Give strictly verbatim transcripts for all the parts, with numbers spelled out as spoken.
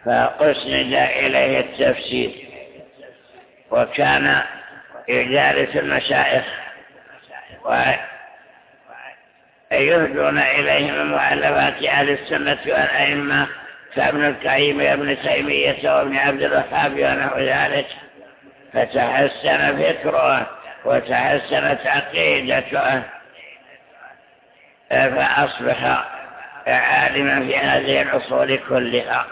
فأسند إليه التفسير، وكان يجالس المشايخ ويهدون إليه من مؤلفات أهل السنة والأئمة كابن القيم وابن تيمية وابن عبد الوهاب ونحو ذلك، فتحسن فكره وتحسنت عقيدته، فأصبح عالما في هذه الأصول كلها.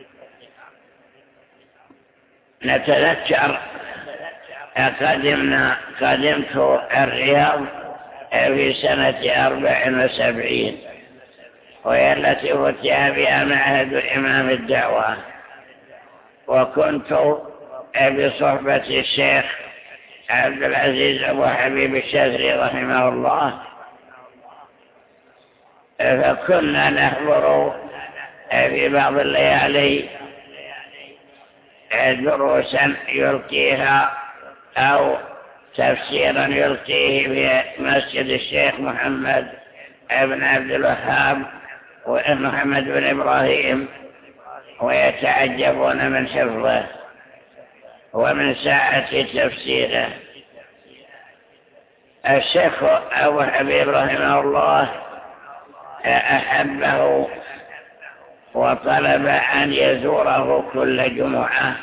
نتذكر قدمنا قدمت الرياض في سنة أربع وسبعين، وهي التي فتح بها معهد إمام الدعوة، وكنت بصحبة الشيخ عبد العزيز أبو حبيب الشاذلي رحمه الله، فكنا نحضر في بعض الليالي دروسا يلقيها أو تفسيرا يلقيه في مسجد الشيخ محمد بن عبد الوهاب ومحمد بن إبراهيم، ويتعجبون من حفظه ومن ساعة تفسيره. الشيخ أبو حبيب رحمه الله أحبه وطلب أن يزوره كل جمعة،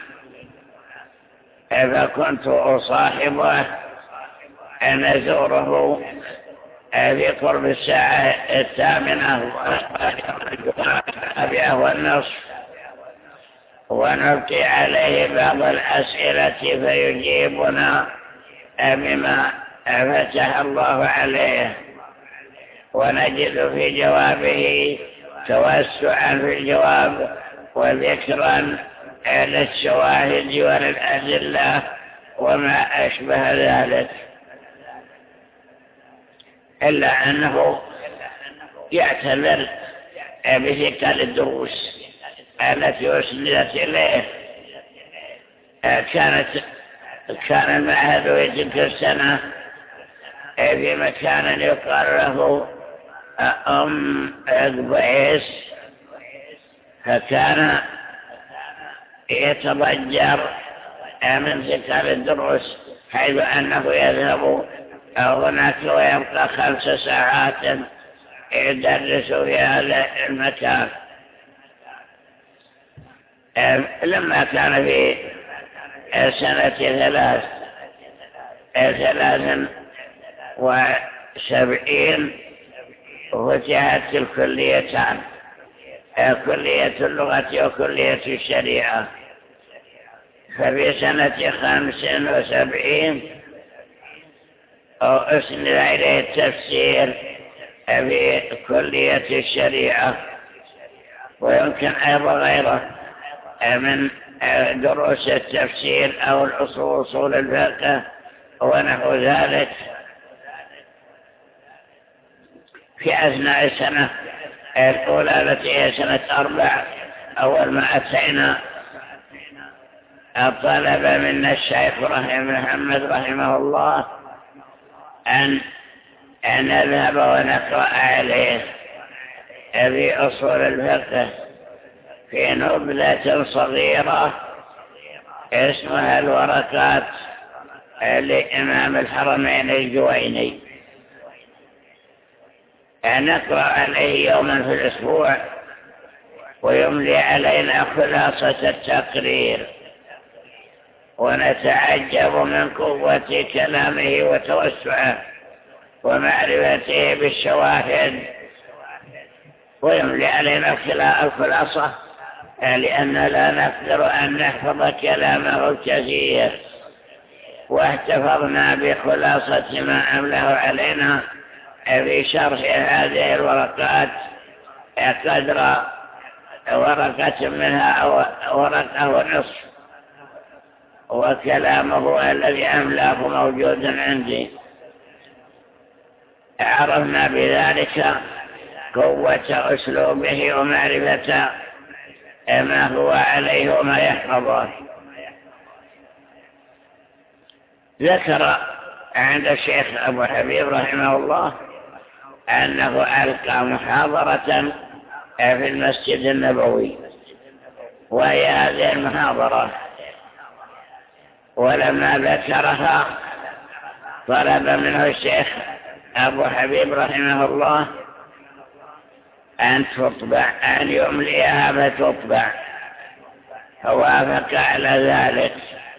فكنت أصاحبه أن أزوره في قرب الساعة الثامنة والنصف، ونلقي عليه بعض الأسئلة فيجيبنا بما فتح الله عليه، ونجد في جوابه توسعا في الجواب وذكرا للشواهد وللأدلة وما أشبه ذلك، إلا أنه يعتذر بثقل الدروس التي أسندت إليه. كانت كان المعهد في تلك السنة في مكان يقال له أم قبيس، فكان يتضجر من ثقل الدروس، حيث أنه يذهب هناك ويبقى خمس ساعات يدرس في هذا المكان. لما كان في سنة ثلاث ثلاث وسبعين فتحت الكليتان، كلية اللغة وكلية الشريعة، ففي سنة خمس وسبعين أسند إليه التفسير في كلية الشريعة، ويمكن أيضا غيره من دروس التفسير أو الأصول أصول الفقه ونحو ذلك. في أثناء السنة الأولى التي هي سنة أربع، أول ما أتينا طلب منا الشيخ رحمه محمد رحمه الله أن نذهب ونقرأ عليه في أصول الفقه في نبذة صغيرة اسمها الورقات لإمام الحرمين الجويني، نقرأ عليه يوما في الأسبوع ويملي علينا خلاصة التقرير، ونتعجب من قوة كلامه وتوسعه ومعرفته بالشواهد، ويملي علينا الخلاصة لأن لا نقدر أن نحفظ كلامه الكثير، واحتفظنا بخلاصة ما أمله علينا في شرح هذه الورقات قدر ورقة منها أو ورقة ونصف، وكلامه الذي أملاه موجود عندي. عرفنا بذلك قوة أسلوبه ومعرفة ما هو عليه وما يحفظه. ذكر عند الشيخ أبو حبيب رحمه الله أنه ألقى محاضرة في المسجد النبوي، وهي هذه المحاضرة. ولما ذكرها طلب منه الشيخ أبو حبيب رحمه الله أن تطبع، أن يمليها فتطبع، فوافق على ذلك.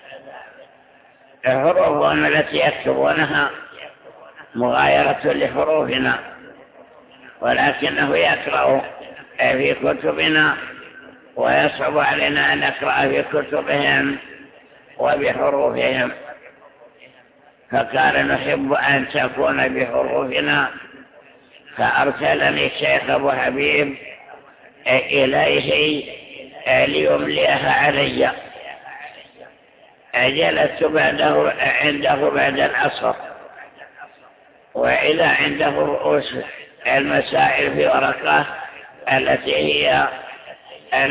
حروفهم التي يكتبونها مغايرة لحروفنا، ولكنه يقرأ في كتبنا ويصعب علينا أن نقرأ في كتبهم وبحروفهم، فقال نحب أن تكون بحروفنا، فأرسلني الشيخ أبو حبيب إليه ليمليها علي. جلست بعده عنده بعد العصر، وإذا عنده رؤوس المسائل في ورقة التي هي